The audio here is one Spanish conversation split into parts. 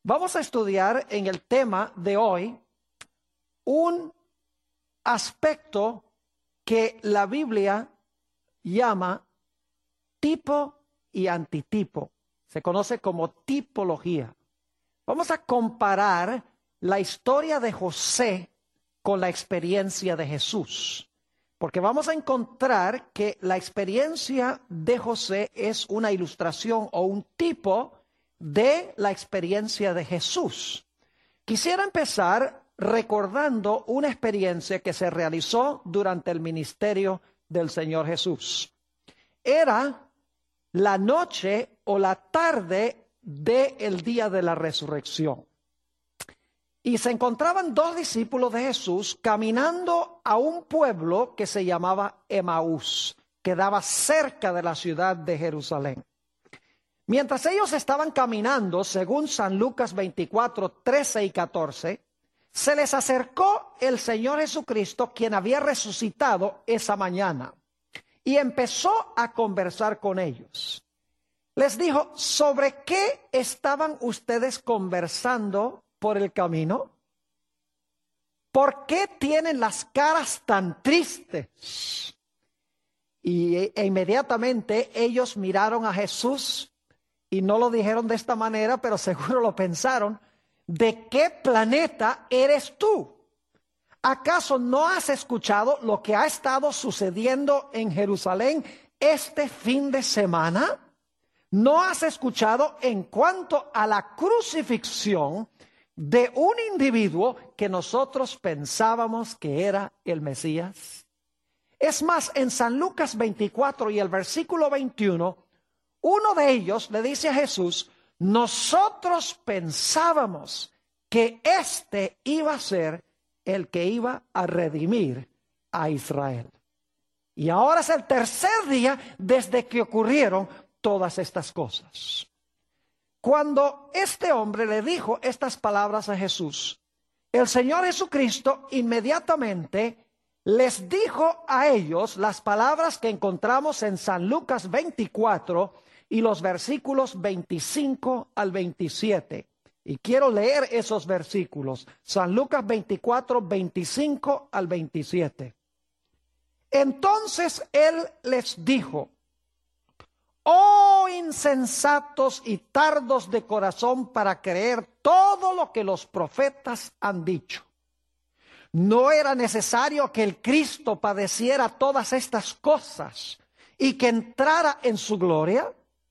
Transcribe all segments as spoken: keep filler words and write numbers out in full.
Vamos a estudiar en el tema de hoy un aspecto que la Biblia llama tipo y antitipo. Se conoce como tipología. Vamos a comparar la historia de José con la experiencia de Jesús. Porque vamos a encontrar que la experiencia de José es una ilustración o un tipo de la experiencia de Jesús. Quisiera empezar recordando una experiencia que se realizó durante el ministerio del Señor Jesús. Era la noche o la tarde del día de la resurrección. Y se encontraban dos discípulos de Jesús caminando a un pueblo que se llamaba Emaús, que quedaba cerca de la ciudad de Jerusalén. Mientras ellos estaban caminando, según San Lucas veinticuatro, trece y catorce, se les acercó el Señor Jesucristo, quien había resucitado esa mañana, y empezó a conversar con ellos. Les dijo, ¿sobre qué estaban ustedes conversando por el camino? ¿Por qué tienen las caras tan tristes? Y e inmediatamente ellos miraron a Jesús y no lo dijeron de esta manera, pero seguro lo pensaron. ¿De qué planeta eres tú? ¿Acaso no has escuchado lo que ha estado sucediendo en Jerusalén este fin de semana? ¿No has escuchado en cuanto a la crucifixión de un individuo que nosotros pensábamos que era el Mesías? Es más, en San Lucas veinticuatro y el versículo veintiuno, uno de ellos le dice a Jesús, nosotros pensábamos que este iba a ser el que iba a redimir a Israel. Y ahora es el tercer día desde que ocurrieron todas estas cosas. Cuando este hombre le dijo estas palabras a Jesús, el Señor Jesucristo inmediatamente les dijo a ellos las palabras que encontramos en San Lucas veinticuatro y los versículos veinticinco al veintisiete. Y quiero leer esos versículos. San Lucas veinticuatro, veinticinco al veintisiete. Entonces él les dijo, oh insensatos y tardos de corazón para creer todo lo que los profetas han dicho. ¿No era necesario que el Cristo padeciera todas estas cosas y que entrara en su gloria?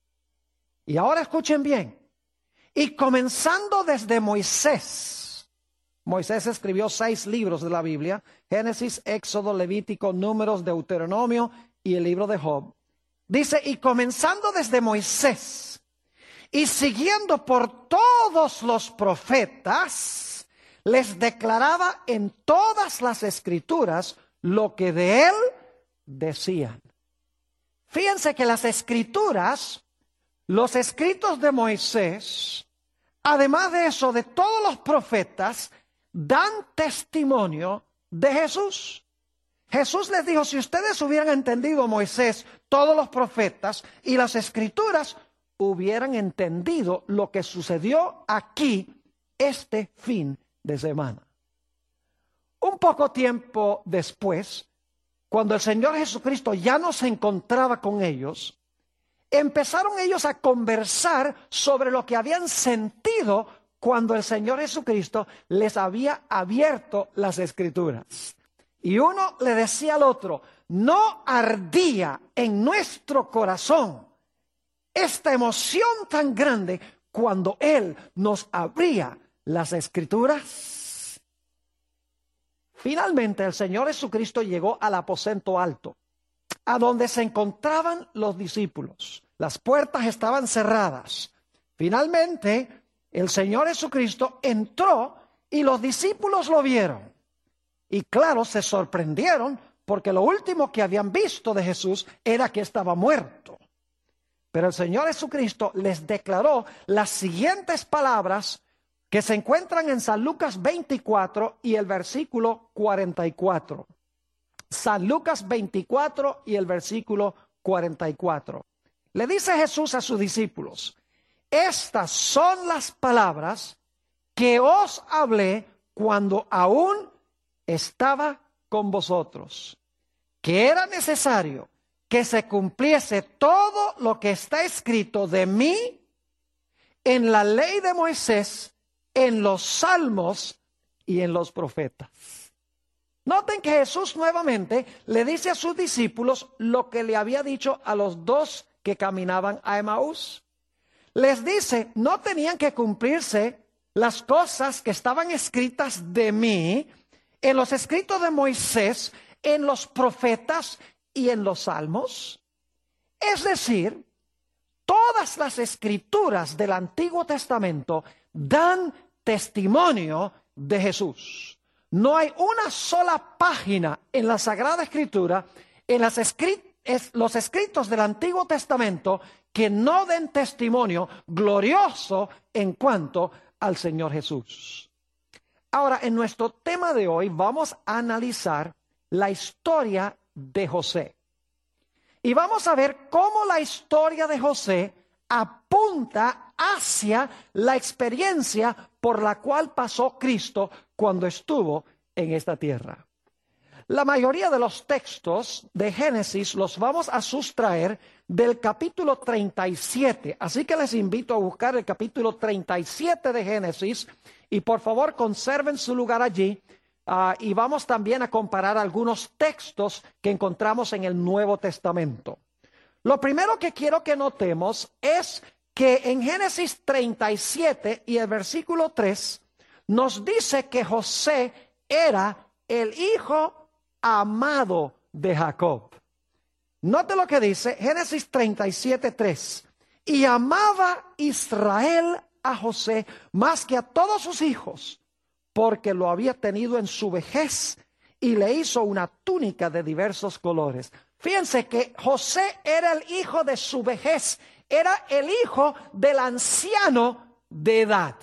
Y ahora escuchen bien. Y comenzando desde Moisés. Moisés escribió seis libros de la Biblia. Génesis, Éxodo, Levítico, Números, Deuteronomio y el libro de Job. Dice, y comenzando desde Moisés y siguiendo por todos los profetas, les declaraba en todas las escrituras lo que de él decían. Fíjense que las escrituras, los escritos de Moisés, además de eso, de todos los profetas, dan testimonio de Jesús. Jesús les dijo, si ustedes hubieran entendido Moisés, todos los profetas y las escrituras, hubieran entendido lo que sucedió aquí este fin de semana. Un poco tiempo después, cuando el Señor Jesucristo ya no se encontraba con ellos, empezaron ellos a conversar sobre lo que habían sentido cuando el Señor Jesucristo les había abierto las Escrituras. Y uno le decía al otro, ¿no ardía en nuestro corazón esta emoción tan grande cuando Él nos abría las Escrituras? Finalmente el Señor Jesucristo llegó al aposento alto, a donde se encontraban los discípulos. Las puertas estaban cerradas. Finalmente el Señor Jesucristo entró y los discípulos lo vieron. Y claro, se sorprendieron porque lo último que habían visto de Jesús era que estaba muerto. Pero el Señor Jesucristo les declaró las siguientes palabras que se encuentran en San Lucas veinticuatro y el versículo cuarenta y cuatro. San Lucas veinticuatro y el versículo cuarenta y cuatro. Le dice Jesús a sus discípulos, estas son las palabras que os hablé cuando aún estaba con vosotros, que era necesario que se cumpliese todo lo que está escrito de mí en la ley de Moisés, en los salmos y en los profetas. Noten que Jesús nuevamente le dice a sus discípulos lo que le había dicho a los dos que caminaban a Emaús. Les dice, no tenían que cumplirse las cosas que estaban escritas de mí, en los escritos de Moisés, en los profetas y en los salmos. Es decir, todas las escrituras del Antiguo Testamento dan testimonio de Jesús. No hay una sola página en la Sagrada Escritura, en las escrit- es, los escritos del Antiguo Testamento, que no den testimonio glorioso en cuanto al Señor Jesús. Ahora, en nuestro tema de hoy vamos a analizar la historia de José. Y vamos a ver cómo la historia de José apunta hacia la experiencia por la cual pasó Cristo cuando estuvo en esta tierra. La mayoría de los textos de Génesis los vamos a sustraer del capítulo treinta y siete. Así que les invito a buscar el capítulo treinta y siete de Génesis y por favor conserven su lugar allí. Uh, y vamos también a comparar algunos textos que encontramos en el Nuevo Testamento. Lo primero que quiero que notemos es que en Génesis treinta y siete y el versículo tres nos dice que José era el hijo amado de Jacob. Note lo que dice Génesis treinta y siete, tres. Y amaba Israel a José más que a todos sus hijos, porque lo había tenido en su vejez y le hizo una túnica de diversos colores. Fíjense que José era el hijo de su vejez, era el hijo del anciano de edad.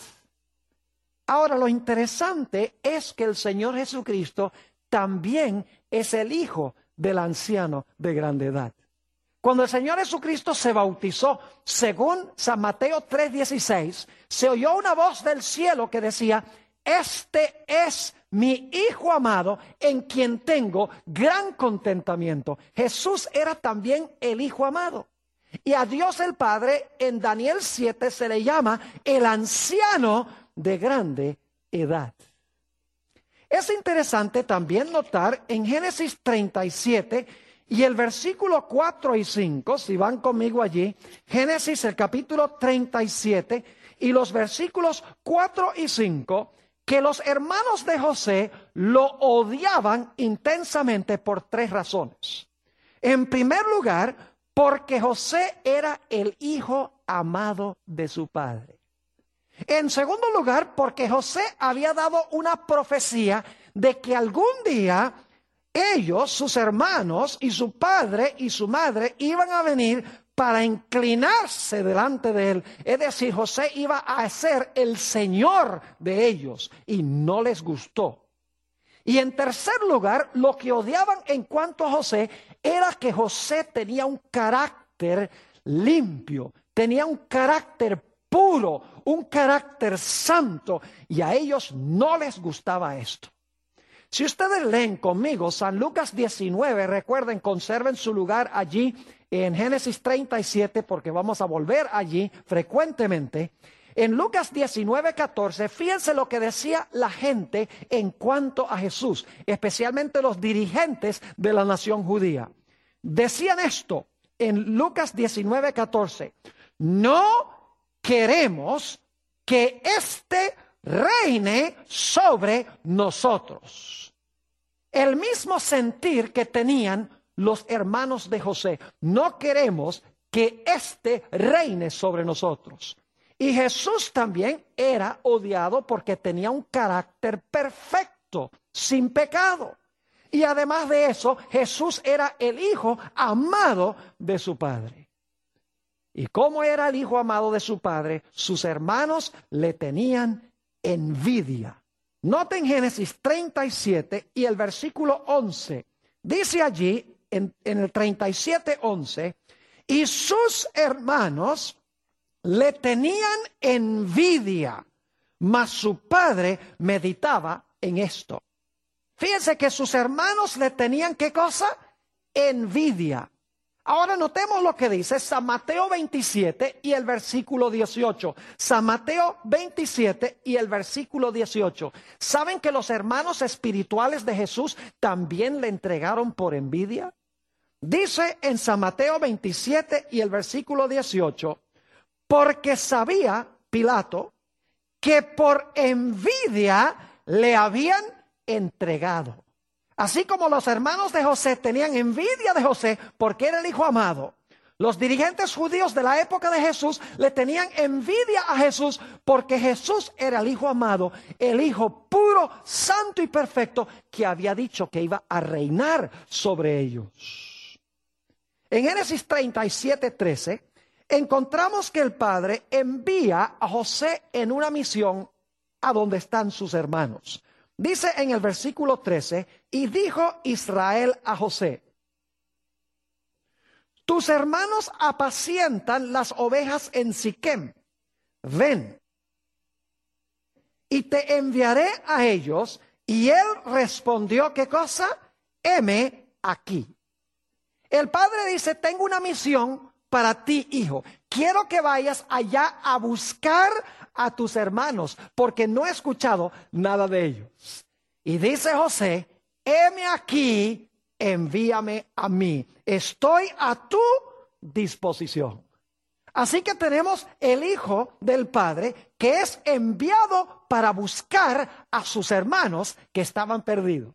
Ahora, lo interesante es que el Señor Jesucristo también es el hijo del anciano de grande edad. Cuando el Señor Jesucristo se bautizó, según San Mateo tres dieciséis, se oyó una voz del cielo que decía: este es mi Hijo amado, en quien tengo gran contentamiento. Jesús era también el Hijo amado. Y a Dios el Padre, en Daniel siete, se le llama el anciano de grande edad. Es interesante también notar en Génesis treinta y siete y el versículo cuatro y cinco, si van conmigo allí, Génesis el capítulo treinta y siete y los versículos cuatro y cinco, que los hermanos de José lo odiaban intensamente por tres razones. En primer lugar, porque José era el hijo amado de su padre. En segundo lugar, porque José había dado una profecía de que algún día ellos, sus hermanos y su padre y su madre iban a venir para inclinarse delante de él. Es decir, José iba a ser el Señor de ellos y no les gustó. Y en tercer lugar, lo que odiaban en cuanto a José era que José tenía un carácter limpio, tenía un carácter puro, un carácter santo, y a ellos no les gustaba esto. Si ustedes leen conmigo San Lucas diecinueve, recuerden, conserven su lugar allí en Génesis treinta y siete, porque vamos a volver allí frecuentemente. En Lucas diecinueve, catorce, fíjense lo que decía la gente en cuanto a Jesús, especialmente los dirigentes de la nación judía. Decían esto en Lucas diecinueve, catorce: no queremos que éste reine sobre nosotros. El mismo sentir que tenían los hermanos de José: no queremos que éste reine sobre nosotros. Y Jesús también era odiado porque tenía un carácter perfecto, sin pecado. Y además de eso, Jesús era el hijo amado de su Padre. Y como era el hijo amado de su Padre, sus hermanos le tenían envidia. Noten Génesis treinta y siete y el versículo once. Dice allí, en, en el treinta y siete, once, y sus hermanos le tenían envidia mas su padre meditaba en esto. Fíjense que sus hermanos le tenían, ¿qué cosa? Envidia. Ahora notemos lo que dice San Mateo veintisiete y el versículo dieciocho. San Mateo veintisiete y el versículo dieciocho. ¿Saben que los hermanos espirituales de Jesús también le entregaron por envidia? Dice en San Mateo veintisiete y el versículo dieciocho, porque sabía Pilato que por envidia le habían entregado. Así como los hermanos de José tenían envidia de José porque era el hijo amado, los dirigentes judíos de la época de Jesús le tenían envidia a Jesús porque Jesús era el hijo amado, el hijo puro, santo y perfecto que había dicho que iba a reinar sobre ellos. En Génesis treinta y siete, trece, encontramos que el padre envía a José en una misión a donde están sus hermanos. Dice en el versículo trece, y dijo Israel a José, tus hermanos apacientan las ovejas en Siquem, ven, y te enviaré a ellos. Y él respondió, ¿qué cosa? Heme aquí. El padre dice, tengo una misión para ti, hijo. Quiero que vayas allá a buscar a tus hermanos, porque no he escuchado nada de ellos. Y dice José, heme aquí, envíame a mí. Estoy a tu disposición. Así que tenemos el hijo del padre que es enviado para buscar a sus hermanos que estaban perdidos.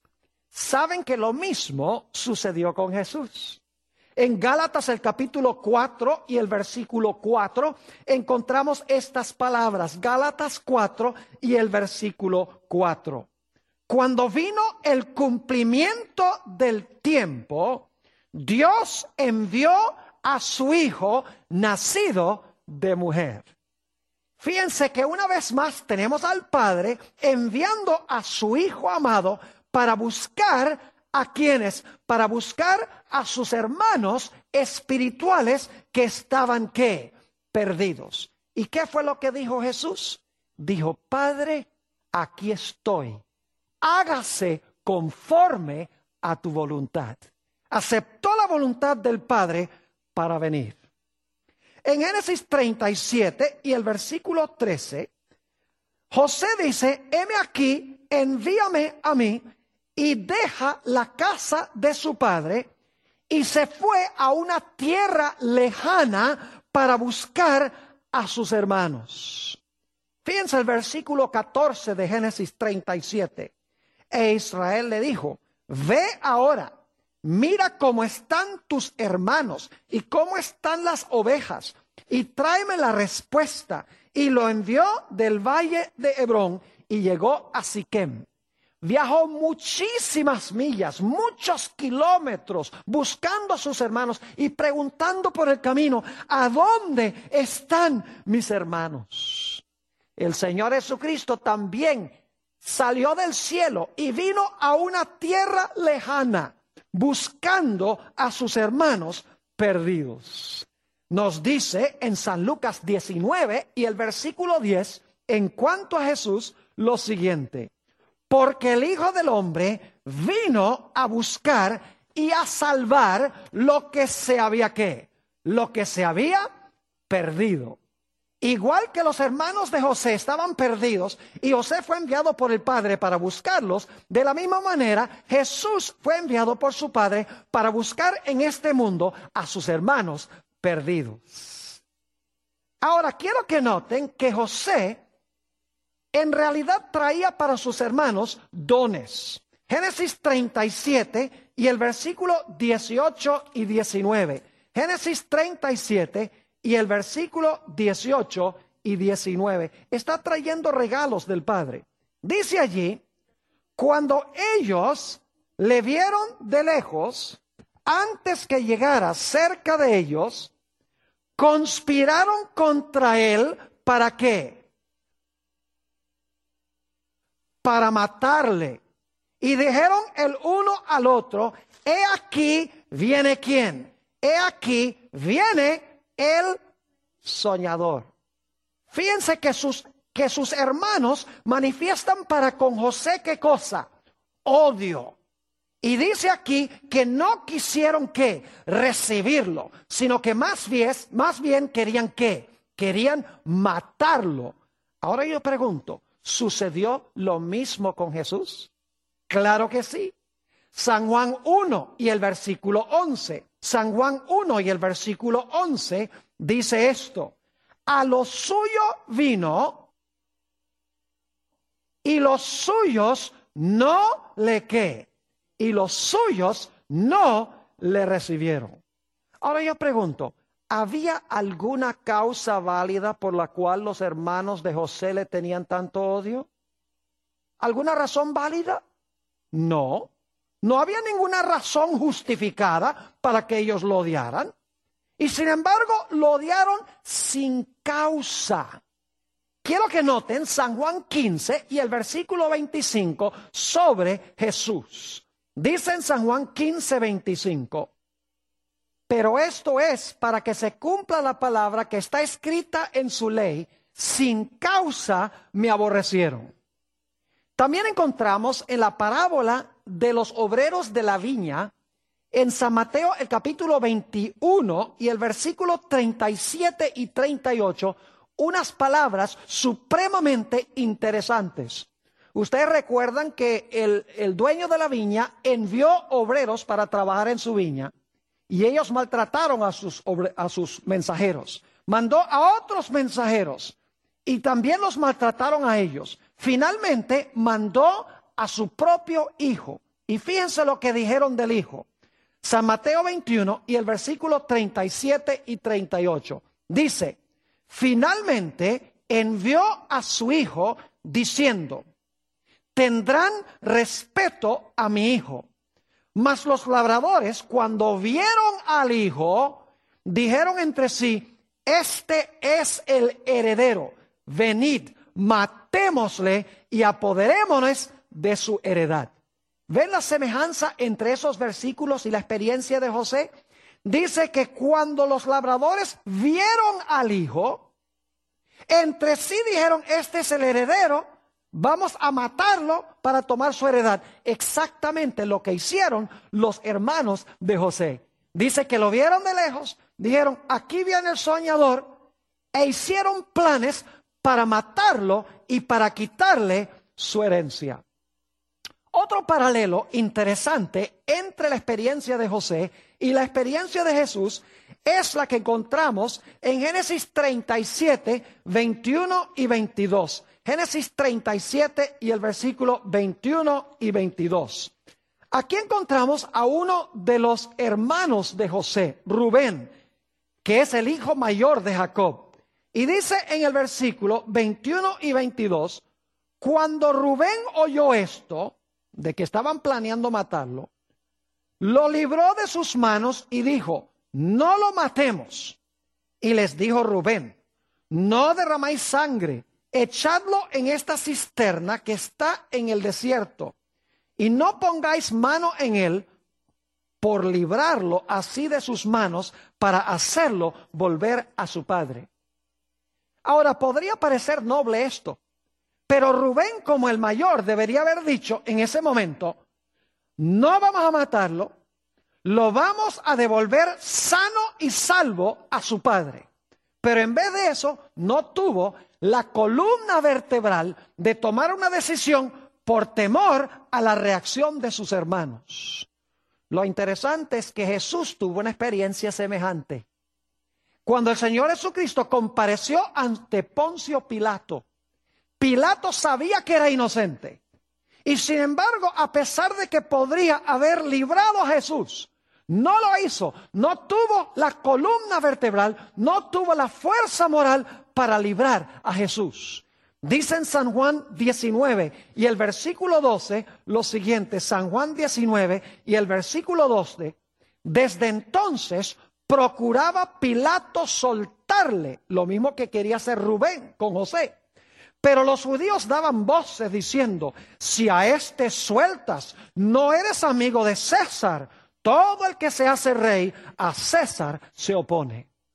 Saben que lo mismo sucedió con Jesús. En Gálatas el capítulo cuatro y el versículo cuatro encontramos estas palabras. Gálatas cuatro y el versículo cuatro. Cuando vino el cumplimiento del tiempo, Dios envió a su hijo nacido de mujer. Fíjense que una vez más tenemos al Padre enviando a su hijo amado para buscar a quienes, para buscar a sus hermanos espirituales que estaban ¿qué? Perdidos. ¿Y qué fue lo que dijo Jesús? Dijo, Padre, aquí estoy. Hágase conforme a tu voluntad. Aceptó la voluntad del Padre para venir. En Génesis treinta y siete y el versículo trece, José dice, heme aquí, envíame a mí, y deja la casa de su padre y se fue a una tierra lejana para buscar a sus hermanos. Fíjense el versículo catorce de Génesis treinta y siete. E Israel le dijo, ve ahora, mira cómo están tus hermanos y cómo están las ovejas, y tráeme la respuesta. Y lo envió del valle de Hebrón y llegó a Siquem. Viajó muchísimas millas, muchos kilómetros, buscando a sus hermanos y preguntando por el camino, ¿a dónde están mis hermanos? El Señor Jesucristo también salió del cielo y vino a una tierra lejana, buscando a sus hermanos perdidos. Nos dice en San Lucas diecinueve y el versículo diez, en cuanto a Jesús, lo siguiente. Porque el Hijo del Hombre vino a buscar y a salvar lo que se había ¿qué? Lo que se había perdido. Igual que los hermanos de José estaban perdidos y José fue enviado por el Padre para buscarlos, de la misma manera Jesús fue enviado por su Padre para buscar en este mundo a sus hermanos perdidos. Ahora quiero que noten que José en realidad traía para sus hermanos dones. Génesis treinta y siete y el versículo dieciocho y diecinueve. Génesis treinta y siete y el versículo dieciocho y diecinueve. Está trayendo regalos del Padre. Dice allí, cuando ellos le vieron de lejos, antes que llegara cerca de ellos, conspiraron contra él, ¿para qué? Para matarle. Y dijeron el uno al otro, he aquí viene quién, he aquí viene el soñador. Fíjense que sus que sus hermanos manifiestan para con José, ¿qué cosa? Odio. Y dice aquí que no quisieron ¿qué? Recibirlo, sino que más bien, más bien querían ¿qué? Querían matarlo. Ahora yo pregunto, ¿sucedió lo mismo con Jesús? Claro que sí. San Juan uno y el versículo once. San Juan uno y el versículo once dice esto. A lo suyo vino y los suyos no le ¿qué? Y los suyos no le recibieron. Ahora yo pregunto, ¿había alguna causa válida por la cual los hermanos de José le tenían tanto odio? ¿Alguna razón válida? No. No había ninguna razón justificada para que ellos lo odiaran. Y sin embargo, lo odiaron sin causa. Quiero que noten San Juan quince y el versículo veinticinco sobre Jesús. Dice en San Juan quince, veinticinco, pero esto es para que se cumpla la palabra que está escrita en su ley, sin causa me aborrecieron. También encontramos en la parábola de los obreros de la viña, en San Mateo el capítulo veintiuno y el versículo treinta y siete y treinta y ocho, unas palabras supremamente interesantes. Ustedes recuerdan que el, el dueño de la viña envió obreros para trabajar en su viña y ellos maltrataron a sus, a sus mensajeros. Mandó a otros mensajeros y también los maltrataron a ellos. Finalmente mandó a su propio hijo. Y fíjense lo que dijeron del hijo. San Mateo veintiuno y el versículo treinta y siete y treinta y ocho. Dice, finalmente envió a su hijo diciendo, tendrán respeto a mi hijo. Mas los labradores, cuando vieron al hijo, dijeron entre sí, este es el heredero. Venid, matémosle y apoderémonos de su heredad. ¿Ven la semejanza entre esos versículos y la experiencia de José? Dice que cuando los labradores vieron al hijo, entre sí dijeron, este es el heredero, vamos a matarlo para tomar su heredad. Exactamente lo que hicieron los hermanos de José. Dice que lo vieron de lejos, dijeron, aquí viene el soñador, e hicieron planes para matarlo y para quitarle su herencia. Otro paralelo interesante entre la experiencia de José y la experiencia de Jesús es la que encontramos en Génesis treinta y siete, veintiuno y veintidós. Génesis treinta y siete y el versículo veintiuno y veintidós. Aquí encontramos a uno de los hermanos de José, Rubén, que es el hijo mayor de Jacob. Y dice en el versículo veintiuno y veintidós, cuando Rubén oyó esto, de que estaban planeando matarlo, lo libró de sus manos y dijo, no lo matemos. Y les dijo Rubén, no derramáis sangre, echadlo en esta cisterna que está en el desierto, y no pongáis mano en él por librarlo así de sus manos para hacerlo volver a su padre. Ahora, podría parecer noble esto, pero Rubén, como el mayor, debería haber dicho en ese momento, no vamos a matarlo, lo vamos a devolver sano y salvo a su padre. Pero en vez de eso, no tuvo la columna vertebral de tomar una decisión por temor a la reacción de sus hermanos. Lo interesante es que Jesús tuvo una experiencia semejante. Cuando el Señor Jesucristo compareció ante Poncio Pilato, Pilato sabía que era inocente. Y sin embargo, a pesar de que podría haber librado a Jesús, no lo hizo. No tuvo la columna vertebral, no tuvo la fuerza moral para librar a Jesús. Dice en San Juan diecinueve y el versículo doce lo siguiente. San Juan diecinueve y el versículo doce. Desde entonces procuraba Pilato soltarle, lo mismo que quería hacer Rubén con José. Pero los judíos daban voces diciendo, si a este sueltas, no eres amigo de César. Todo el que se hace rey, a César se opone.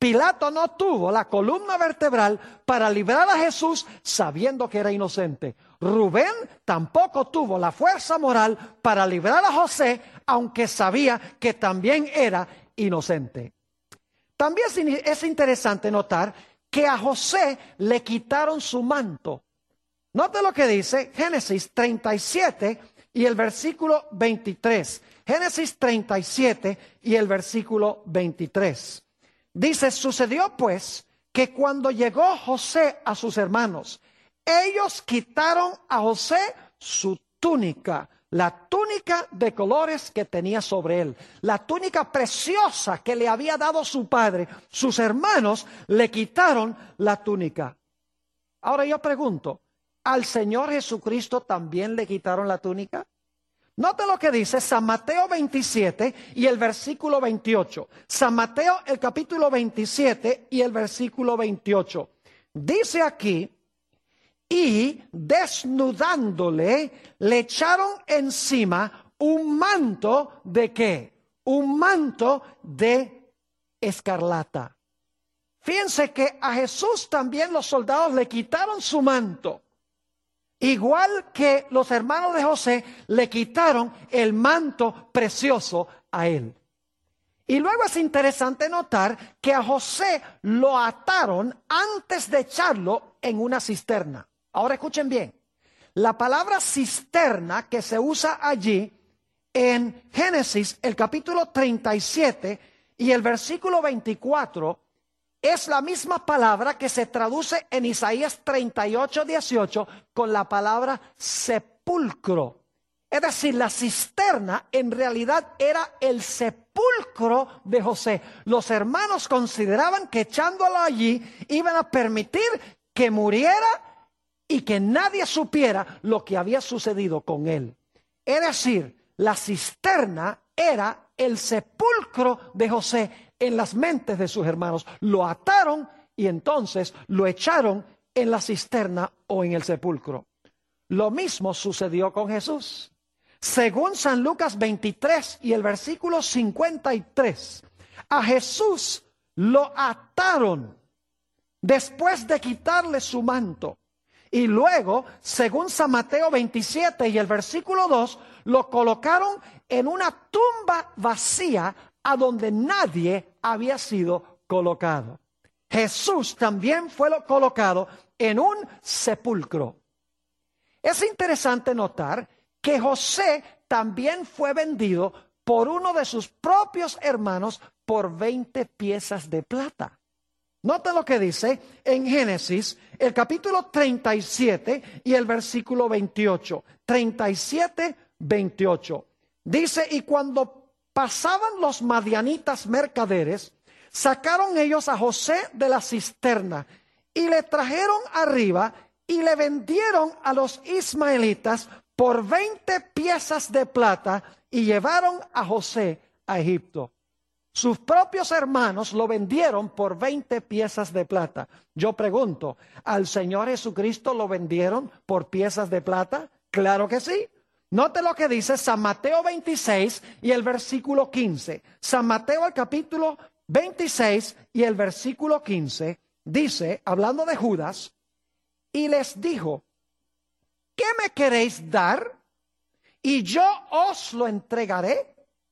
Pilato no tuvo la columna vertebral para librar a Jesús sabiendo que era inocente. Rubén tampoco tuvo la fuerza moral para librar a José, aunque sabía que también era inocente. También es interesante notar que a José le quitaron su manto. Note lo que dice Génesis treinta y siete y el versículo veintitrés. Génesis treinta y siete y el versículo veintitrés. Dice, sucedió pues que cuando llegó José a sus hermanos, ellos quitaron a José su túnica, la túnica de colores que tenía sobre él, la túnica preciosa que le había dado su padre. Sus hermanos le quitaron la túnica. Ahora yo pregunto, ¿al Señor Jesucristo también le quitaron la túnica? Note lo que dice San Mateo veintisiete y el versículo veintiocho. San Mateo el capítulo veintisiete y el versículo veintiocho. Dice aquí, y desnudándole le echaron encima un manto de ¿qué? Un manto de escarlata. Fíjense que a Jesús también los soldados le quitaron su manto. Igual que los hermanos de José le quitaron el manto precioso a él. Y luego es interesante notar que a José lo ataron antes de echarlo en una cisterna. Ahora escuchen bien. La palabra cisterna que se usa allí en Génesis, el capítulo treinta y siete y el versículo veinticuatro, es la misma palabra que se traduce en Isaías treinta y ocho, dieciocho con la palabra sepulcro. Es decir, la cisterna en realidad era el sepulcro de José. Los hermanos consideraban que echándolo allí iban a permitir que muriera y que nadie supiera lo que había sucedido con él. Es decir, la cisterna era el sepulcro de José en las mentes de sus hermanos. Lo ataron y entonces lo echaron en la cisterna o en el sepulcro. Lo mismo sucedió con Jesús. Según San Lucas veintitrés y el versículo cincuenta y tres, a Jesús lo ataron después de quitarle su manto. Y luego, según San Mateo veintisiete y el versículo dos, lo colocaron en una tumba vacía a donde nadie había sido colocado. Jesús también fue colocado en un sepulcro. Es interesante notar que José también fue vendido por uno de sus propios hermanos por veinte piezas de plata. Noten lo que dice en Génesis, el capítulo treinta y siete y el versículo veintiocho. treinta y siete, veintiocho. Dice, y cuando pasaban los madianitas mercaderes, sacaron ellos a José de la cisterna y le trajeron arriba y le vendieron a los ismaelitas por veinte piezas de plata y llevaron a José a Egipto. Sus propios hermanos lo vendieron por veinte piezas de plata. Yo pregunto, ¿al Señor Jesucristo lo vendieron por piezas de plata? Claro que sí. Note lo que dice San Mateo veintiséis y el versículo quince. San Mateo el capítulo veintiséis y el versículo quince dice, hablando de Judas, y les dijo, ¿qué me queréis dar? Y yo os lo entregaré.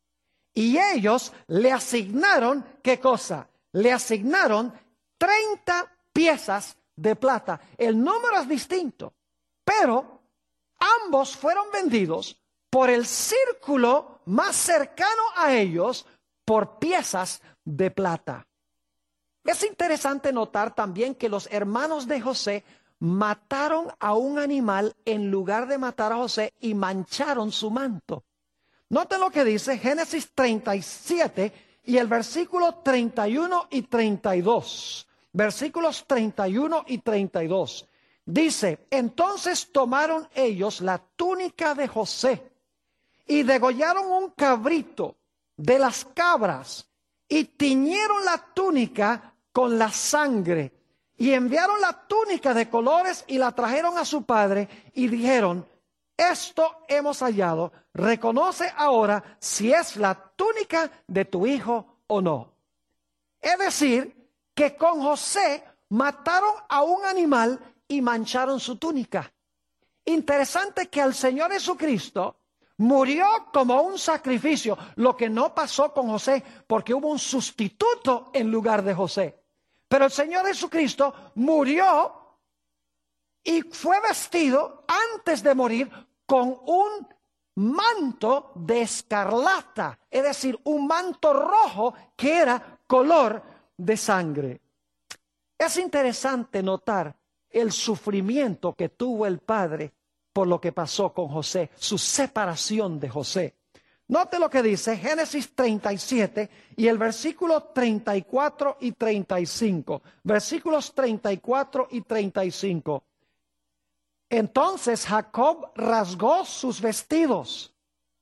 Y ellos le asignaron, ¿qué cosa? Le asignaron treinta piezas de plata. El número es distinto, pero ambos fueron vendidos por el círculo más cercano a ellos por piezas de plata. Es interesante notar también que los hermanos de José mataron a un animal en lugar de matar a José y mancharon su manto. Noten lo que dice Génesis treinta y siete y el versículo treinta y uno y treinta y dos. Versículos treinta y uno y treinta y dos. Dice, entonces tomaron ellos la túnica de José y degollaron un cabrito de las cabras y tiñeron la túnica con la sangre y enviaron la túnica de colores y la trajeron a su padre y dijeron, esto hemos hallado, reconoce ahora si es la túnica de tu hijo o no. Es decir, que con José mataron a un animal y mancharon su túnica. Interesante que el Señor Jesucristo murió como un sacrificio, lo que no pasó con José, porque hubo un sustituto en lugar de José. Pero el Señor Jesucristo murió y fue vestido antes de morir con un manto de escarlata, es decir, un manto rojo que era color de sangre. Es interesante notar el sufrimiento que tuvo el padre por lo que pasó con José, su separación de José. Note lo que dice Génesis treinta y siete y el versículo treinta y cuatro y treinta y cinco. Versículos treinta y cuatro y treinta y cinco. Entonces Jacob rasgó sus vestidos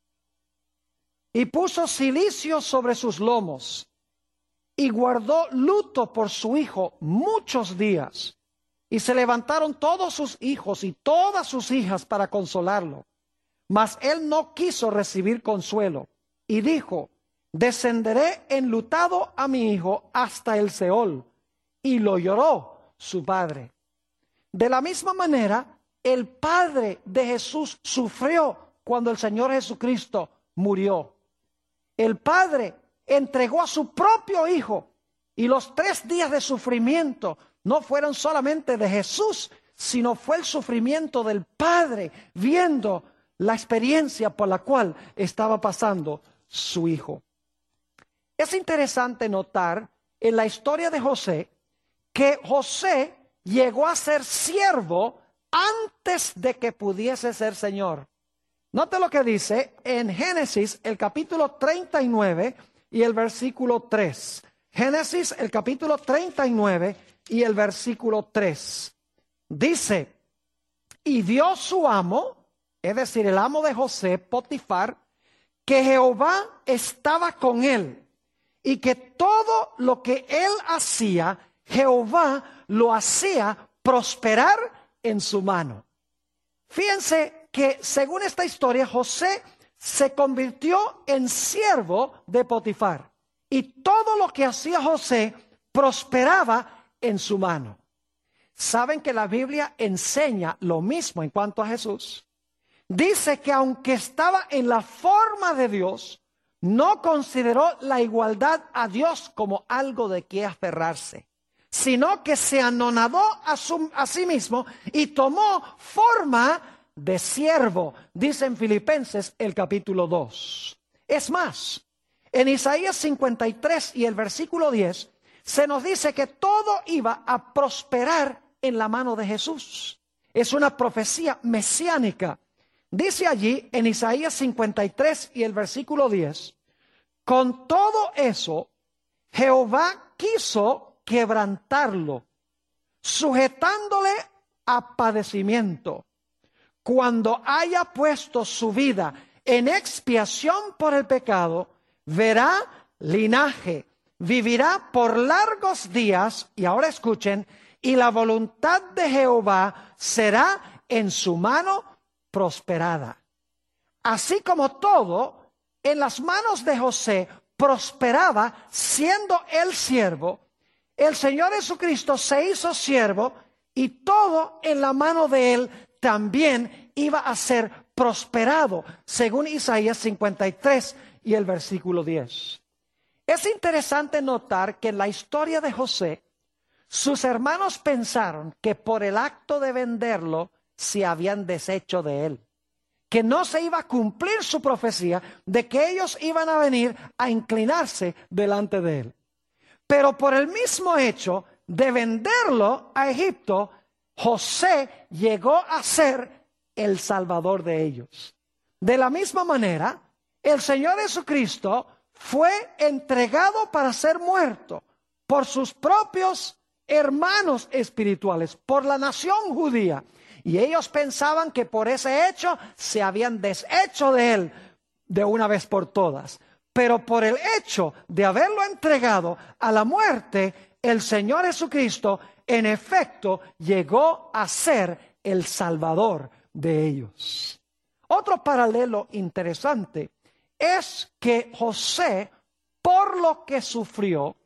y puso cilicio sobre sus lomos y guardó luto por su hijo muchos días. Y se levantaron todos sus hijos y todas sus hijas para consolarlo. Mas él no quiso recibir consuelo y dijo: descenderé enlutado a mi hijo hasta el Seol. Y lo lloró su padre. De la misma manera, el padre de Jesús sufrió cuando el Señor Jesucristo murió. El padre entregó a su propio hijo, y los tres días de sufrimiento no fueron solamente de Jesús, sino fue el sufrimiento del padre viendo la experiencia por la cual estaba pasando su hijo. Es interesante notar en la historia de José que José llegó a ser siervo antes de que pudiese ser señor. Note lo que dice en Génesis el capítulo treinta y nueve y el versículo tres. Génesis el capítulo treinta y nueve y el versículo tres. Dice: y vio su amo, es decir, el amo de José, Potifar, que Jehová estaba con él y que todo lo que él hacía, Jehová lo hacía prosperar en su mano. Fíjense que según esta historia, José se convirtió en siervo de Potifar y todo lo que hacía José prosperaba en su mano. ¿Saben que la Biblia enseña lo mismo en cuanto a Jesús? Dice que aunque estaba en la forma de Dios, no consideró la igualdad a Dios como algo de que aferrarse, sino que se anonadó a, su, a sí mismo y tomó forma de siervo, dice en Filipenses el capítulo dos. Es más, en Isaías cincuenta y tres y el versículo diez, se nos dice que todo iba a prosperar en la mano de Jesús. Es una profecía mesiánica. Dice allí en Isaías cincuenta y tres y el versículo diez, con todo eso, Jehová quiso quebrantarlo, sujetándole a padecimiento. Cuando haya puesto su vida en expiación por el pecado, verá linaje, vivirá por largos días, y ahora escuchen, y la voluntad de Jehová será en su mano prosperada. Así como todo en las manos de José prosperaba siendo él siervo, el Señor Jesucristo se hizo siervo y todo en la mano de él también iba a ser prosperado, según Isaías cincuenta y tres y el versículo diez. Es interesante notar que en la historia de José, sus hermanos pensaron que por el acto de venderlo se habían deshecho de él, que no se iba a cumplir su profecía de que ellos iban a venir a inclinarse delante de él. Pero por el mismo hecho de venderlo a Egipto, José llegó a ser el salvador de ellos. De la misma manera, el Señor Jesucristo fue entregado para ser muerto por sus propios hermanos espirituales, por la nación judía. Y ellos pensaban que por ese hecho se habían deshecho de él de una vez por todas. Pero por el hecho de haberlo entregado a la muerte, el Señor Jesucristo en efecto llegó a ser el Salvador de ellos. Otro paralelo interesante es que José, por lo que sufrió,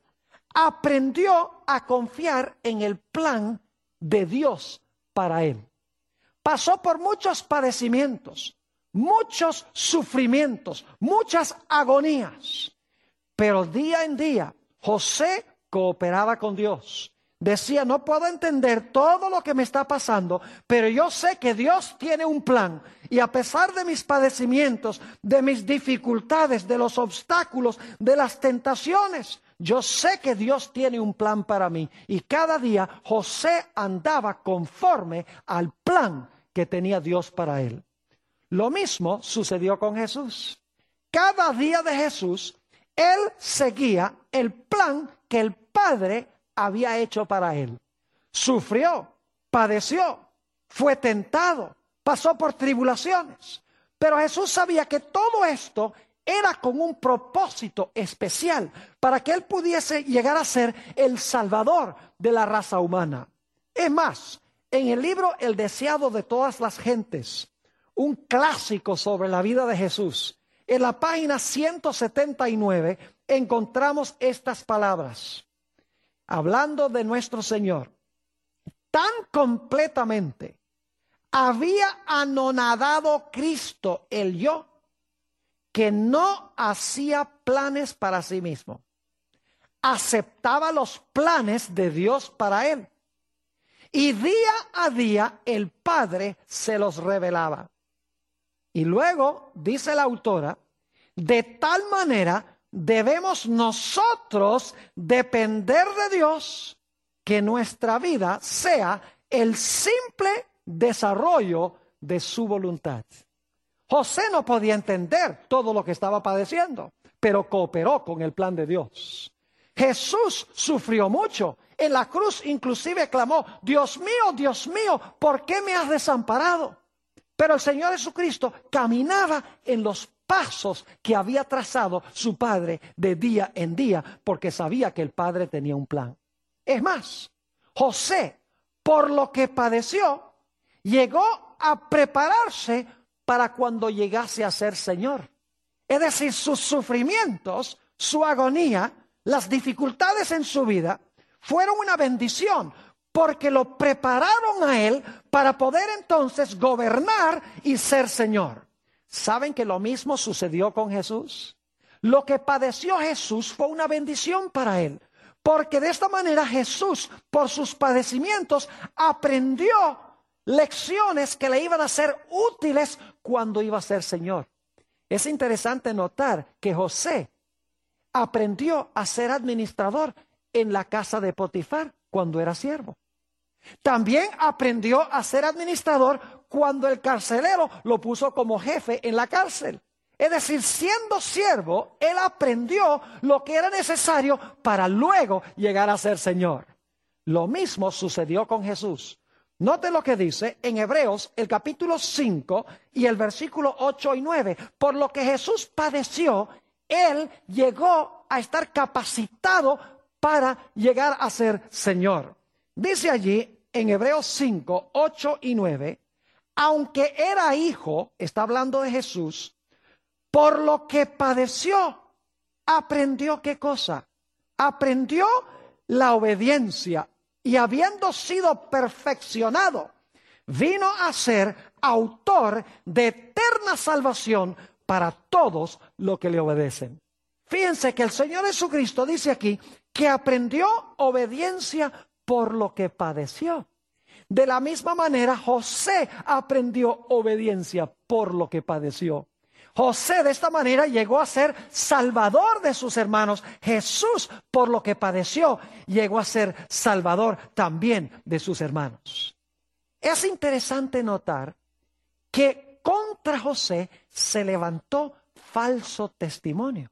aprendió a confiar en el plan de Dios para él. Pasó por muchos padecimientos, muchos sufrimientos, muchas agonías, pero día en día José cooperaba con Dios. Decía, no puedo entender todo lo que me está pasando, pero yo sé que Dios tiene un plan. Y a pesar de mis padecimientos, de mis dificultades, de los obstáculos, de las tentaciones, yo sé que Dios tiene un plan para mí. Y cada día José andaba conforme al plan que tenía Dios para él. Lo mismo sucedió con Jesús. Cada día de Jesús, él seguía el plan que el Padre había hecho para él. Sufrió, padeció, fue tentado, pasó por tribulaciones. Pero Jesús sabía que todo esto era con un propósito especial para que él pudiese llegar a ser el Salvador de la raza humana. Es más, en el libro El deseado de todas las gentes, un clásico sobre la vida de Jesús, en la página ciento setenta y nueve encontramos estas palabras. Hablando de nuestro Señor, tan completamente había anonadado Cristo el yo, que no hacía planes para sí mismo. Aceptaba los planes de Dios para él. Y día a día el Padre se los revelaba. Y luego, dice la autora, de tal manera debemos nosotros depender de Dios, que nuestra vida sea el simple desarrollo de su voluntad. José no podía entender todo lo que estaba padeciendo, pero cooperó con el plan de Dios. Jesús sufrió mucho. En la cruz inclusive clamó, Dios mío, Dios mío, ¿por qué me has desamparado? Pero el Señor Jesucristo caminaba en los pasos que había trazado su Padre de día en día, porque sabía que el Padre tenía un plan. Es más, José, por lo que padeció, llegó a prepararse para cuando llegase a ser Señor. Es decir, sus sufrimientos, su agonía, las dificultades en su vida, fueron una bendición, porque lo prepararon a él para poder entonces gobernar y ser Señor. ¿Saben que lo mismo sucedió con Jesús? Lo que padeció Jesús fue una bendición para él, porque de esta manera Jesús, por sus padecimientos, aprendió lecciones que le iban a ser útiles cuando iba a ser Señor. Es interesante notar que José aprendió a ser administrador en la casa de Potifar cuando era siervo. También aprendió a ser administrador cuando el carcelero lo puso como jefe en la cárcel. Es decir, siendo siervo, él aprendió lo que era necesario para luego llegar a ser Señor. Lo mismo sucedió con Jesús. Note lo que dice en Hebreos, el capítulo cinco y el versículo ocho y nueve. Por lo que Jesús padeció, él llegó a estar capacitado para llegar a ser Señor. Dice allí en Hebreos cinco, ocho y nueve, aunque era hijo, está hablando de Jesús, por lo que padeció, aprendió ¿qué cosa? Aprendió la obediencia, y habiendo sido perfeccionado, vino a ser autor de eterna salvación para todos los que le obedecen. Fíjense que el Señor Jesucristo dice aquí que aprendió obediencia por lo que padeció. De la misma manera, José aprendió obediencia por lo que padeció. José de esta manera llegó a ser salvador de sus hermanos. Jesús, por lo que padeció, llegó a ser salvador también de sus hermanos. Es interesante notar que contra José se levantó falso testimonio.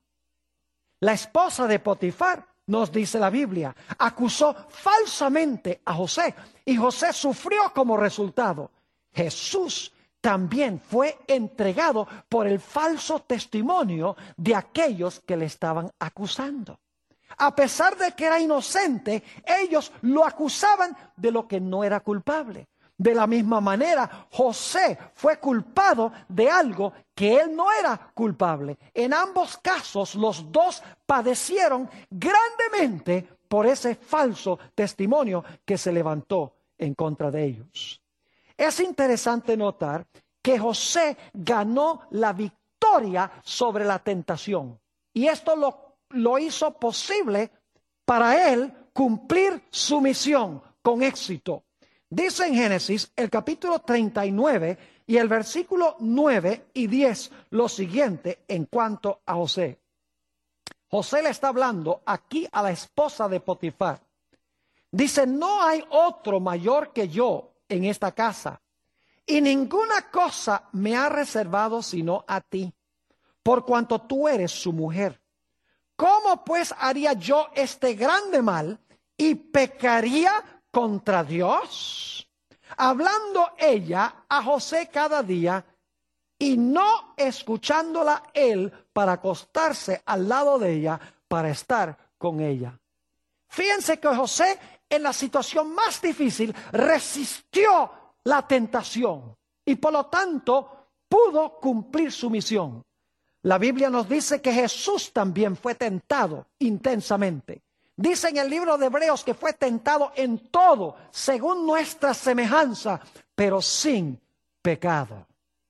La esposa de Potifar, nos dice la Biblia, acusó falsamente a José y José sufrió como resultado. Jesús también fue entregado por el falso testimonio de aquellos que le estaban acusando. A pesar de que era inocente, ellos lo acusaban de lo que no era culpable. De la misma manera, José fue culpado de algo que él no era culpable. En ambos casos, los dos padecieron grandemente por ese falso testimonio que se levantó en contra de ellos. Es interesante notar que José ganó la victoria sobre la tentación. Y esto lo, lo hizo posible para él cumplir su misión con éxito. Dice en Génesis, el capítulo treinta y nueve y el versículo nueve y diez, lo siguiente en cuanto a José. José le está hablando aquí a la esposa de Potifar. Dice, no hay otro mayor que yo en esta casa, y ninguna cosa me ha reservado sino a ti, por cuanto tú eres su mujer. ¿Cómo pues haría yo este grande mal y pecaría contra Dios? Hablando ella a José cada día y no escuchándola él para acostarse al lado de ella para estar con ella. Fíjense que José en la situación más difícil resistió la tentación y por lo tanto pudo cumplir su misión. La Biblia nos dice que Jesús también fue tentado intensamente. Dice en el libro de Hebreos que fue tentado en todo, según nuestra semejanza, pero sin pecado.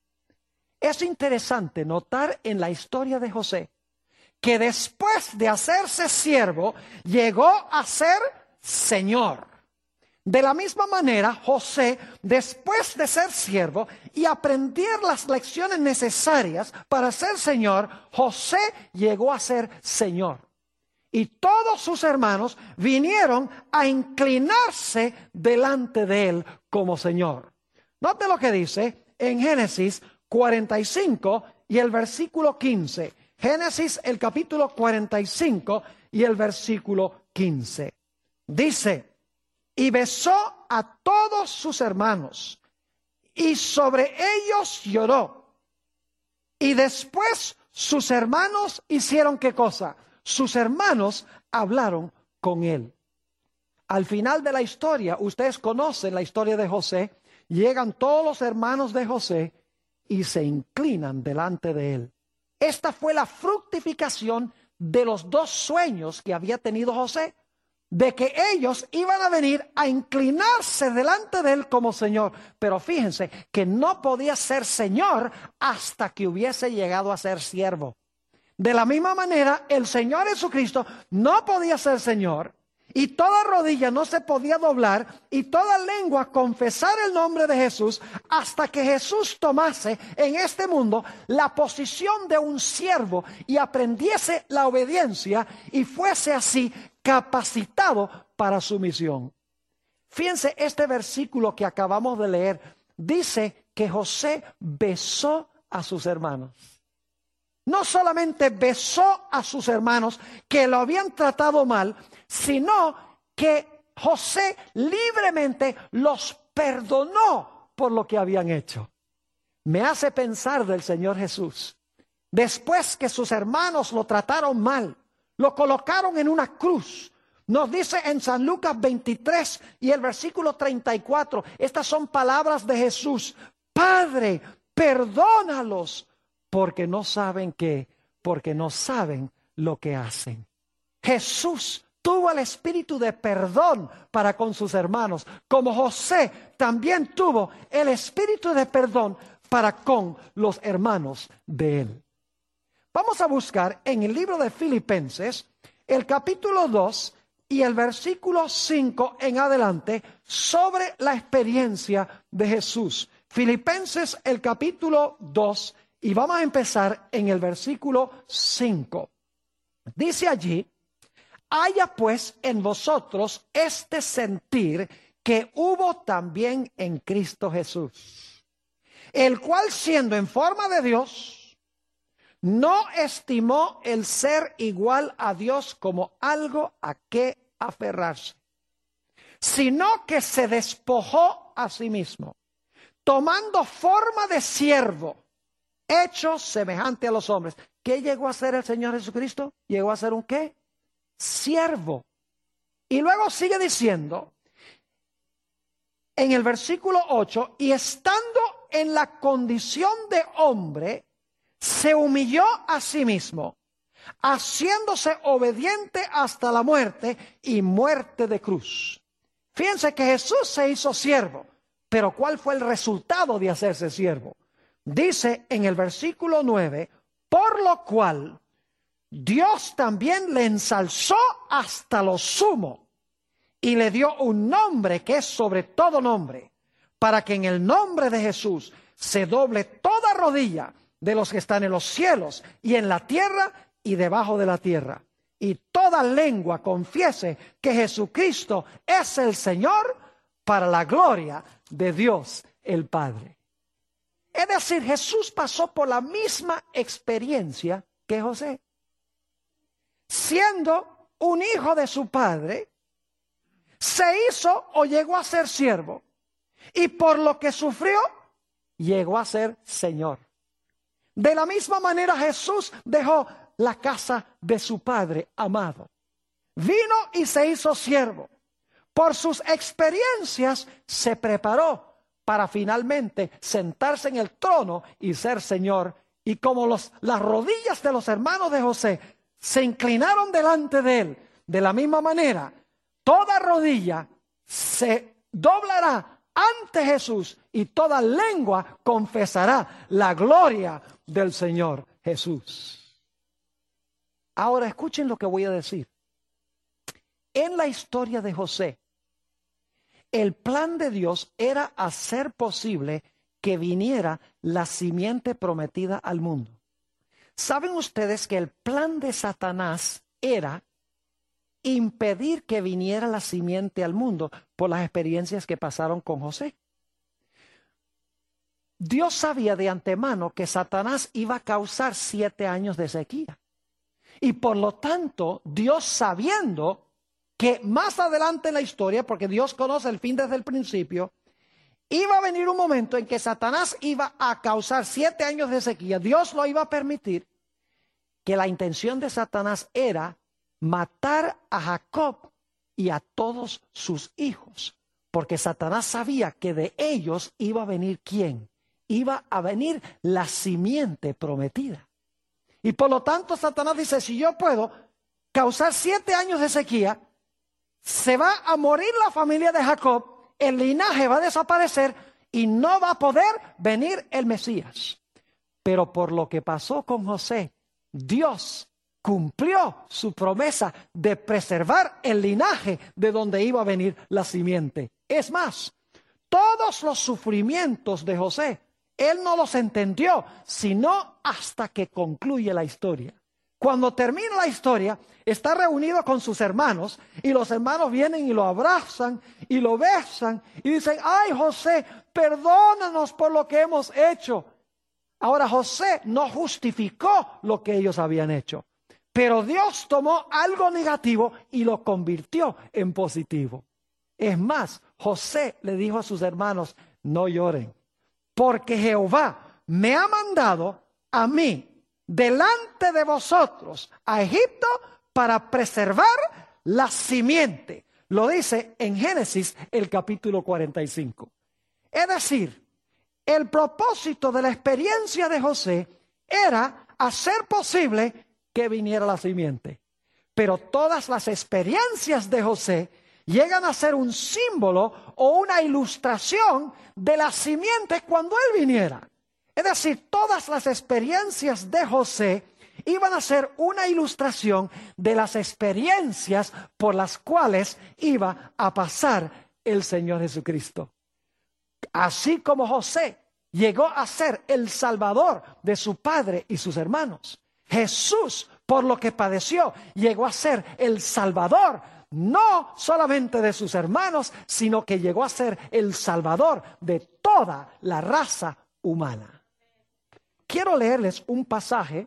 Es interesante notar en la historia de José que después de hacerse siervo, llegó a ser Señor. De la misma manera, José, después de ser siervo y aprender las lecciones necesarias para ser Señor, José llegó a ser Señor. Y todos sus hermanos vinieron a inclinarse delante de él como Señor. Note lo que dice en Génesis cuarenta y cinco y el versículo quince. Génesis el capítulo cuarenta y cinco y el versículo quince. Dice, y besó a todos sus hermanos, y sobre ellos lloró. Y después sus hermanos hicieron ¿qué cosa? Sus hermanos hablaron con él. Al final de la historia, ustedes conocen la historia de José, llegan todos los hermanos de José y se inclinan delante de él. Esta fue la fructificación de los dos sueños que había tenido José, de que ellos iban a venir a inclinarse delante de él como Señor. Pero fíjense que no podía ser Señor hasta que hubiese llegado a ser siervo. De la misma manera, el Señor Jesucristo no podía ser Señor, y toda rodilla no se podía doblar, y toda lengua confesar el nombre de Jesús, hasta que Jesús tomase en este mundo la posición de un siervo y aprendiese la obediencia y fuese así capacitado para su misión. Fíjense, este versículo que acabamos de leer dice que José besó a sus hermanos. No solamente besó a sus hermanos que lo habían tratado mal, sino que José libremente los perdonó por lo que habían hecho. Me hace pensar del Señor Jesús. Después que sus hermanos lo trataron mal, lo colocaron en una cruz. Nos dice en San Lucas veintitrés y el versículo treinta y cuatro, estas son palabras de Jesús. Padre, perdónalos, porque no saben qué, porque no saben lo que hacen. Jesús tuvo el espíritu de perdón para con sus hermanos, como José también tuvo el espíritu de perdón para con los hermanos de él. Vamos a buscar en el libro de Filipenses, el capítulo dos y el versículo cinco en adelante, sobre la experiencia de Jesús. Filipenses, el capítulo dos, y vamos a empezar en el versículo cinco. Dice allí, haya pues en vosotros este sentir que hubo también en Cristo Jesús, el cual siendo en forma de Dios, no estimó el ser igual a Dios como algo a que aferrarse, sino que se despojó a sí mismo, tomando forma de siervo, hecho semejante a los hombres. ¿Qué llegó a ser el Señor Jesucristo? Llegó a ser un ¿qué? Siervo. Y luego sigue diciendo en el versículo ocho, y estando en la condición de hombre, se humilló a sí mismo, haciéndose obediente hasta la muerte y muerte de cruz. Fíjense que Jesús se hizo siervo, pero ¿cuál fue el resultado de hacerse siervo? Dice en el versículo nueve, por lo cual Dios también le ensalzó hasta lo sumo y le dio un nombre que es sobre todo nombre, para que en el nombre de Jesús se doble toda rodilla de los que están en los cielos y en la tierra y debajo de la tierra, y toda lengua confiese que Jesucristo es el Señor, para la gloria de Dios el Padre. Es decir, Jesús pasó por la misma experiencia que José. Siendo un hijo de su padre, se hizo o llegó a ser siervo, y por lo que sufrió, llegó a ser Señor. De la misma manera Jesús dejó la casa de su Padre amado. Vino y se hizo siervo. Por sus experiencias se preparó para finalmente sentarse en el trono y ser Señor. Y como los, las rodillas de los hermanos de José se inclinaron delante de él, de la misma manera, toda rodilla se doblará ante Jesús y toda lengua confesará la gloria del Señor Jesús. Ahora escuchen lo que voy a decir. En la historia de José, el plan de Dios era hacer posible que viniera la simiente prometida al mundo. ¿Saben ustedes que el plan de Satanás era impedir que viniera la simiente al mundo por las experiencias que pasaron con José? Dios sabía de antemano que Satanás iba a causar siete años de sequía. Y por lo tanto, Dios, sabiendo que más adelante en la historia, porque Dios conoce el fin desde el principio, iba a venir un momento en que Satanás iba a causar siete años de sequía. Dios lo iba a permitir, que la intención de Satanás era matar a Jacob y a todos sus hijos, porque Satanás sabía que de ellos iba a venir ¿quién? Iba a venir la simiente prometida. Y por lo tanto Satanás dice, si yo puedo causar siete años de sequía, se va a morir la familia de Jacob, el linaje va a desaparecer y no va a poder venir el Mesías. Pero por lo que pasó con José, Dios cumplió su promesa de preservar el linaje de donde iba a venir la simiente. Es más, todos los sufrimientos de José, él no los entendió, sino hasta que concluye la historia. Cuando termina la historia, está reunido con sus hermanos y los hermanos vienen y lo abrazan y lo besan y dicen, ay José, perdónanos por lo que hemos hecho. Ahora José no justificó lo que ellos habían hecho, pero Dios tomó algo negativo y lo convirtió en positivo. Es más, José le dijo a sus hermanos, no lloren, porque Jehová me ha mandado a mí delante de vosotros a Egipto para preservar la simiente. Lo dice en Génesis el capítulo cuarenta y cinco. Es decir, el propósito de la experiencia de José era hacer posible que viniera la simiente. Pero todas las experiencias de José llegan a ser un símbolo o una ilustración de la simiente cuando él viniera. Es decir, todas las experiencias de José iban a ser una ilustración de las experiencias por las cuales iba a pasar el Señor Jesucristo. Así como José llegó a ser el salvador de su padre y sus hermanos, Jesús, por lo que padeció, llegó a ser el salvador no solamente de sus hermanos, sino que llegó a ser el salvador de toda la raza humana. Quiero leerles un pasaje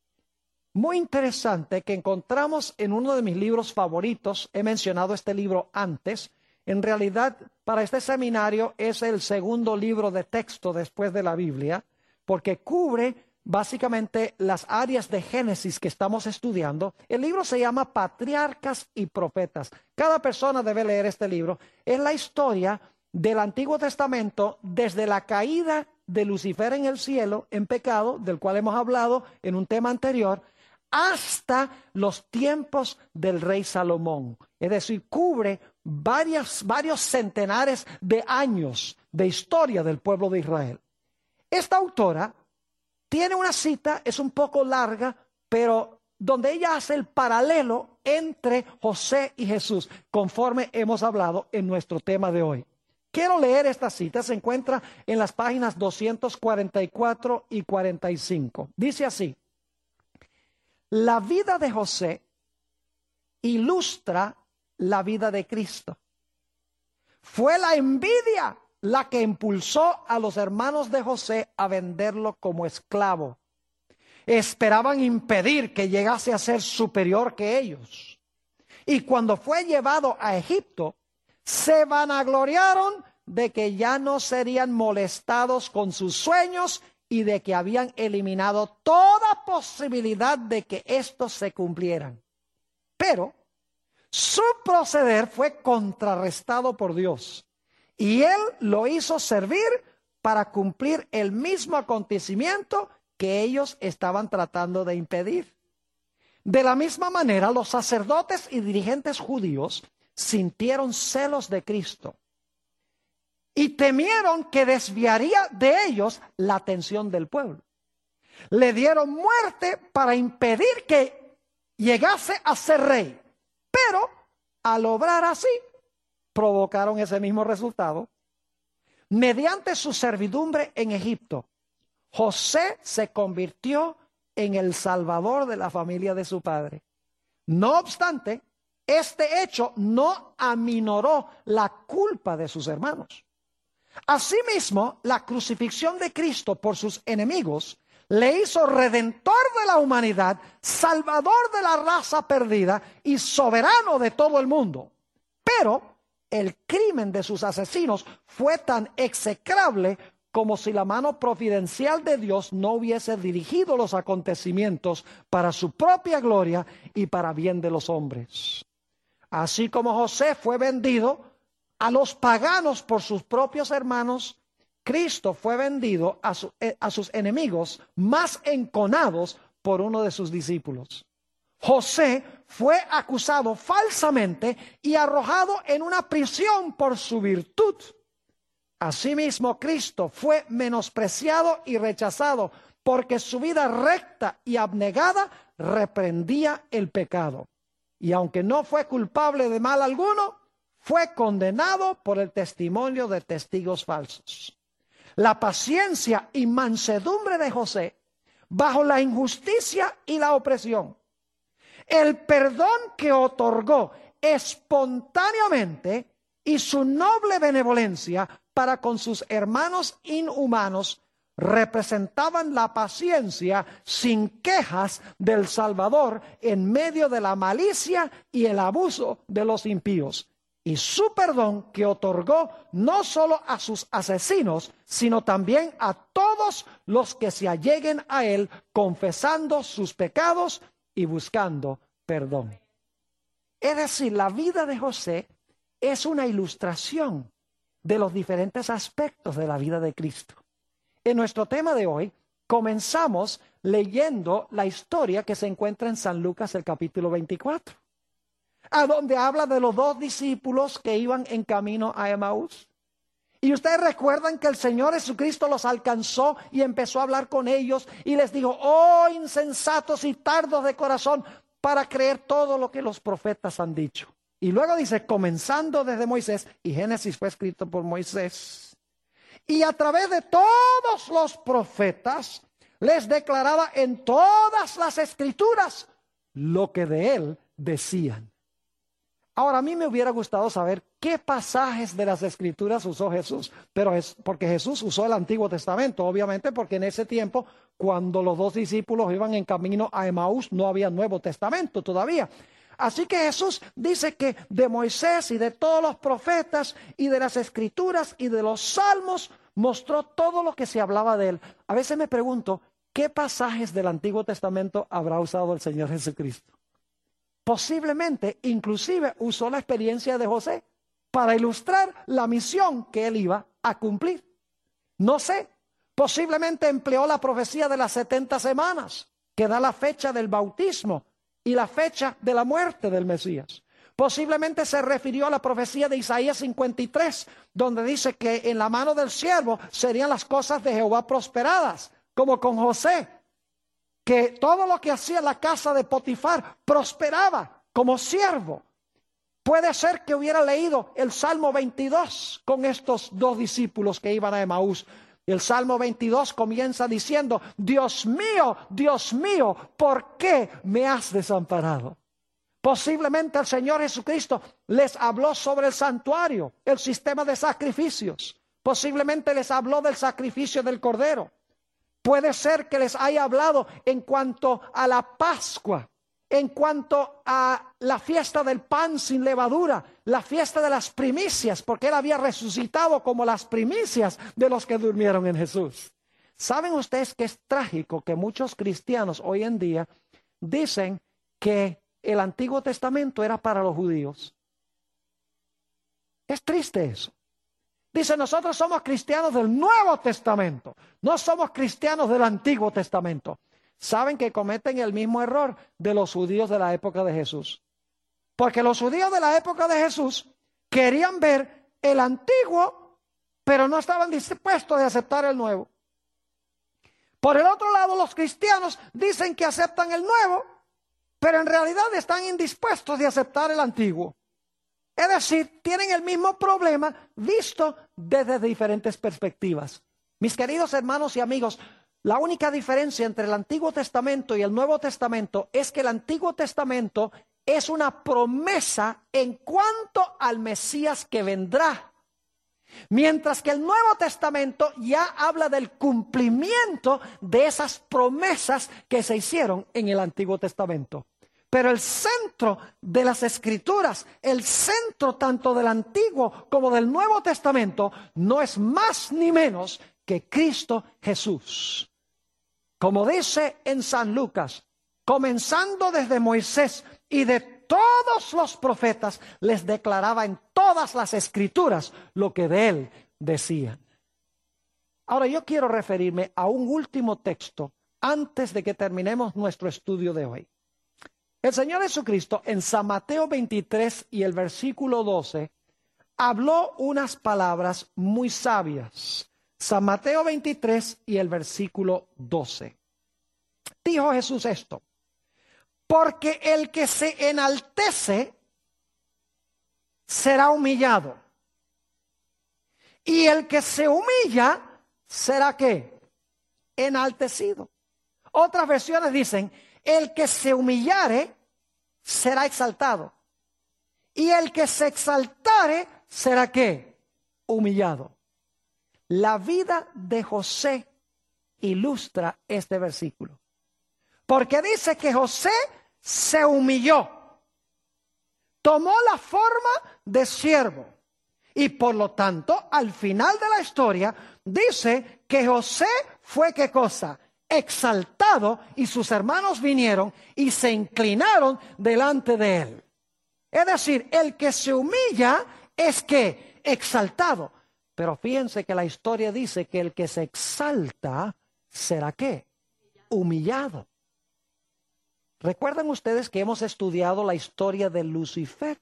muy interesante que encontramos en uno de mis libros favoritos. He mencionado este libro antes. En realidad, para este seminario es el segundo libro de texto después de la Biblia, porque cubre básicamente las áreas de Génesis que estamos estudiando. El libro se llama Patriarcas y Profetas. Cada persona debe leer este libro. Es la historia del Antiguo Testamento desde la caída de Lucifer en el cielo, en pecado, del cual hemos hablado en un tema anterior, hasta los tiempos del rey Salomón. Es decir, cubre varias, varios centenares de años de historia del pueblo de Israel. Esta autora tiene una cita, es un poco larga, pero donde ella hace el paralelo entre José y Jesús, conforme hemos hablado en nuestro tema de hoy. Quiero leer esta cita, se encuentra en las páginas doscientos cuarenta y cuatro y cuarenta y cinco. Dice así: la vida de José ilustra la vida de Cristo. Fue la envidia la que impulsó a los hermanos de José a venderlo como esclavo. Esperaban impedir que llegase a ser superior que ellos. Y cuando fue llevado a Egipto, se vanagloriaron de que ya no serían molestados con sus sueños y de que habían eliminado toda posibilidad de que estos se cumplieran. Pero su proceder fue contrarrestado por Dios, y Él lo hizo servir para cumplir el mismo acontecimiento que ellos estaban tratando de impedir. De la misma manera, los sacerdotes y dirigentes judíos sintieron celos de Cristo y temieron que desviaría de ellos la atención del pueblo. Le dieron muerte para impedir que llegase a ser rey, pero al obrar así, provocaron ese mismo resultado. Mediante su servidumbre en Egipto, José se convirtió en el salvador de la familia de su padre. No obstante, este hecho no aminoró la culpa de sus hermanos. Asimismo, la crucifixión de Cristo por sus enemigos le hizo redentor de la humanidad, salvador de la raza perdida y soberano de todo el mundo. Pero el crimen de sus asesinos fue tan execrable como si la mano providencial de Dios no hubiese dirigido los acontecimientos para su propia gloria y para bien de los hombres. Así como José fue vendido a los paganos por sus propios hermanos, Cristo fue vendido a, su, a sus enemigos más enconados por uno de sus discípulos. José fue acusado falsamente y arrojado en una prisión por su virtud. Asimismo, Cristo fue menospreciado y rechazado porque su vida recta y abnegada reprendía el pecado. Y aunque no fue culpable de mal alguno, fue condenado por el testimonio de testigos falsos. La paciencia y mansedumbre de José bajo la injusticia y la opresión, el perdón que otorgó espontáneamente y su noble benevolencia para con sus hermanos inhumanos representaban la paciencia sin quejas del Salvador en medio de la malicia y el abuso de los impíos. Y su perdón que otorgó no solo a sus asesinos, sino también a todos los que se alleguen a él, confesando sus pecados y buscando perdón. Es decir, la vida de José es una ilustración de los diferentes aspectos de la vida de Cristo. En nuestro tema de hoy, comenzamos leyendo la historia que se encuentra en San Lucas, el capítulo veinticuatro. A donde habla de los dos discípulos que iban en camino a Emaús. Y ustedes recuerdan que el Señor Jesucristo los alcanzó y empezó a hablar con ellos y les dijo: oh insensatos y tardos de corazón para creer todo lo que los profetas han dicho. Y luego dice, comenzando desde Moisés, y Génesis fue escrito por Moisés, y a través de todos los profetas les declaraba en todas las escrituras lo que de él decían. Ahora, a mí me hubiera gustado saber qué pasajes de las Escrituras usó Jesús, pero es porque Jesús usó el Antiguo Testamento, obviamente, porque en ese tiempo, cuando los dos discípulos iban en camino a Emaús, no había Nuevo Testamento todavía. Así que Jesús dice que de Moisés y de todos los profetas y de las Escrituras y de los Salmos mostró todo lo que se hablaba de él. A veces me pregunto, ¿qué pasajes del Antiguo Testamento habrá usado el Señor Jesucristo? Posiblemente, inclusive, usó la experiencia de José para ilustrar la misión que él iba a cumplir. No sé, posiblemente empleó la profecía de las setenta semanas que da la fecha del bautismo y la fecha de la muerte del Mesías. Posiblemente se refirió a la profecía de Isaías cincuenta y tres, donde dice que en la mano del siervo serían las cosas de Jehová prosperadas, como con José, que todo lo que hacía en la casa de Potifar prosperaba como siervo. Puede ser que hubiera leído el Salmo veintidós con estos dos discípulos que iban a Emaús. El Salmo veintidós comienza diciendo: Dios mío, Dios mío, ¿por qué me has desamparado? Posiblemente el Señor Jesucristo les habló sobre el santuario, el sistema de sacrificios. Posiblemente les habló del sacrificio del Cordero. Puede ser que les haya hablado en cuanto a la Pascua, en cuanto a la fiesta del pan sin levadura, la fiesta de las primicias, porque Él había resucitado como las primicias de los que durmieron en Jesús. ¿Saben ustedes que es trágico que muchos cristianos hoy en día dicen que el Antiguo Testamento era para los judíos? Es triste eso. Dice, nosotros somos cristianos del Nuevo Testamento, no somos cristianos del Antiguo Testamento. Saben que cometen el mismo error de los judíos de la época de Jesús. Porque los judíos de la época de Jesús querían ver el antiguo, pero no estaban dispuestos a aceptar el nuevo. Por el otro lado, los cristianos dicen que aceptan el nuevo, pero en realidad están indispuestos de aceptar el antiguo. Es decir, tienen el mismo problema visto desde diferentes perspectivas. Mis queridos hermanos y amigos, la única diferencia entre el Antiguo Testamento y el Nuevo Testamento es que el Antiguo Testamento es una promesa en cuanto al Mesías que vendrá, mientras que el Nuevo Testamento ya habla del cumplimiento de esas promesas que se hicieron en el Antiguo Testamento. Pero el centro de las Escrituras, el centro tanto del Antiguo como del Nuevo Testamento, no es más ni menos que Cristo Jesús. Como dice en San Lucas, comenzando desde Moisés y de todos los profetas, les declaraba en todas las Escrituras lo que de él decían. Ahora yo quiero referirme a un último texto antes de que terminemos nuestro estudio de hoy. El Señor Jesucristo en San Mateo veintitrés y el versículo doce habló unas palabras muy sabias. San Mateo veintitrés y el versículo doce. Dijo Jesús esto: porque el que se enaltece será humillado, y el que se humilla será ¿qué? Enaltecido. Otras versiones dicen: el que se humillare será exaltado, y el que se exaltare será ¿qué? Humillado. La vida de José ilustra este versículo, porque dice que José se humilló, tomó la forma de siervo, y por lo tanto al final de la historia dice que José fue ¿qué cosa? Exaltado, y sus hermanos vinieron y se inclinaron delante de él. Es decir, el que se humilla es que exaltado. Pero fíjense que la historia dice que el que se exalta será ¿qué? Humillado. ¿Recuerdan ustedes que hemos estudiado la historia de Lucifer?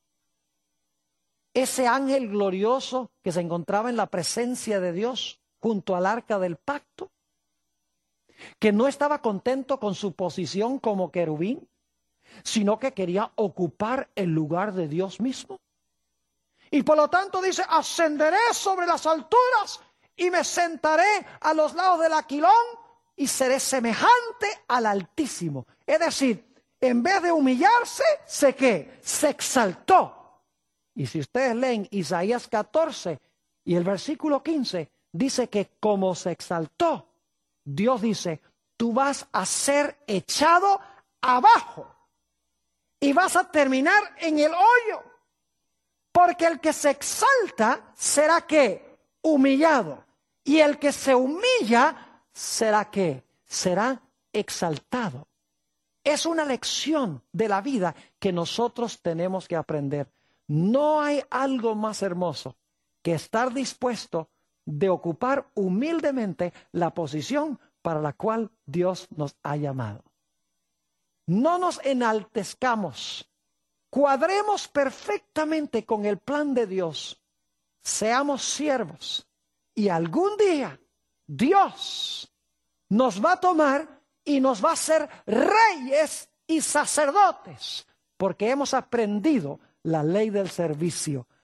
Ese ángel glorioso que se encontraba en la presencia de Dios junto al arca del pacto, que no estaba contento con su posición como querubín, sino que quería ocupar el lugar de Dios mismo. Y por lo tanto dice: ascenderé sobre las alturas y me sentaré a los lados del aquilón y seré semejante al Altísimo. Es decir, en vez de humillarse, ¿se qué? Se exaltó. Y si ustedes leen Isaías catorce y el versículo quince, dice que como se exaltó, Dios dice: tú vas a ser echado abajo y vas a terminar en el hoyo. Porque el que se exalta será ¿qué? Humillado. Y el que se humilla será ¿qué? Será exaltado. Es una lección de la vida que nosotros tenemos que aprender. No hay algo más hermoso que estar dispuesto de ocupar humildemente la posición para la cual Dios nos ha llamado. No nos enaltezcamos, cuadremos perfectamente con el plan de Dios, seamos siervos y algún día Dios nos va a tomar y nos va a hacer reyes y sacerdotes, porque hemos aprendido la ley del servicio.